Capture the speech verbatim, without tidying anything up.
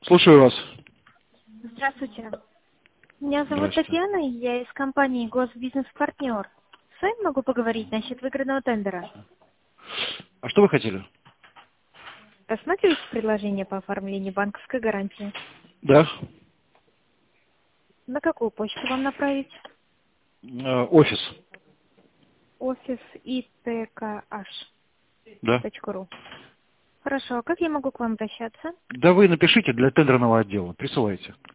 Слушаю вас. Здравствуйте. Меня зовут Здравствуйте. Татьяна, я из компании Госбизнес-партнер. С вами могу поговорить насчет выигранного тендера. А что вы хотели? Рассматриваете предложение по оформлению банковской гарантии? Да. На какую почту вам направить? Э, Офис. Офис иткh Да. точка ру. Хорошо, а как я могу к вам обращаться? Да вы напишите для тендерного отдела. Присылайте.